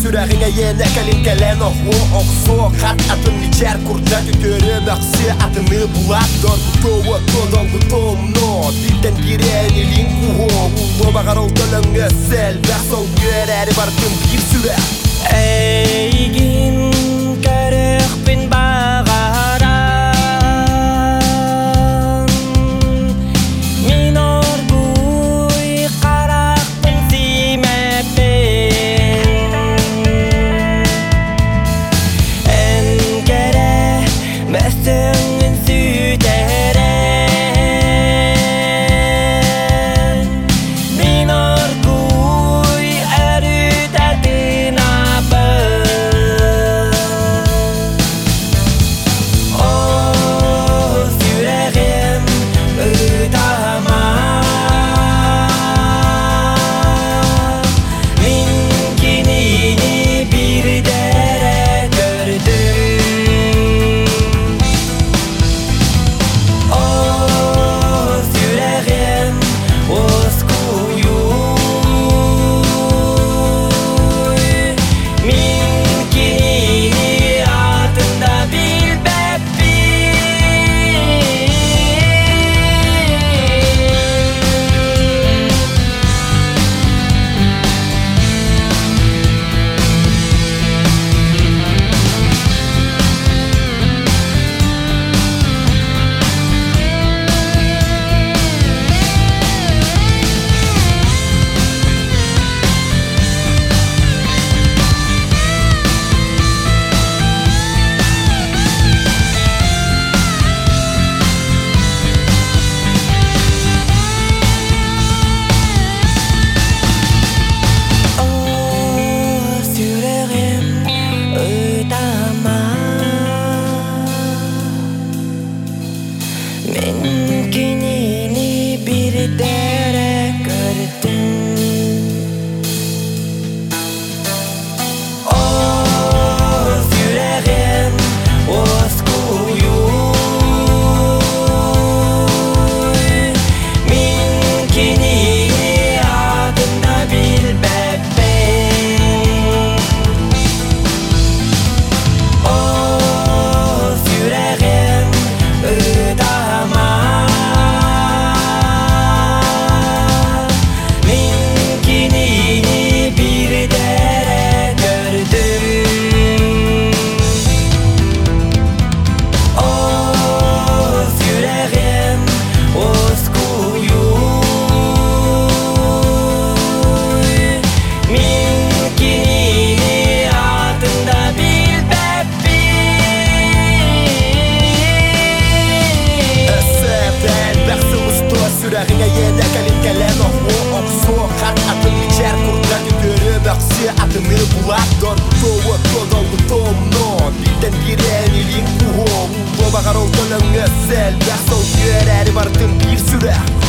сүрәгеңә ена калинкәлән Оқсо хат атын ничәр курда төтөрі Мәқси атыны булат Доргутоу тодолгутомно Диттен кирәни линкуо Уло бағарыл төліңі сәл Бәқсол көрәрі бартын бір сүрә Әйгін кәріқпен бағаран Мен оргуй қарақпын симәппен Әнкәрі мәсіңін сүйтәрен Мен оргуй әрүтәтін Мен кенені бір дәрі көрдім Сүрәғем оз қойуй Мен кенені атында білбәппен Сүрәғем Сүрәгеңә ена калинкәлән Оқсо хат атын ничәр курда төтөрі Мәқси атыны булат Доргутоу тодолгутомно Диттен кирәни линкуо Уло бағарыл төліңі сәл Бәқсол көрәрі бартын бір сүрә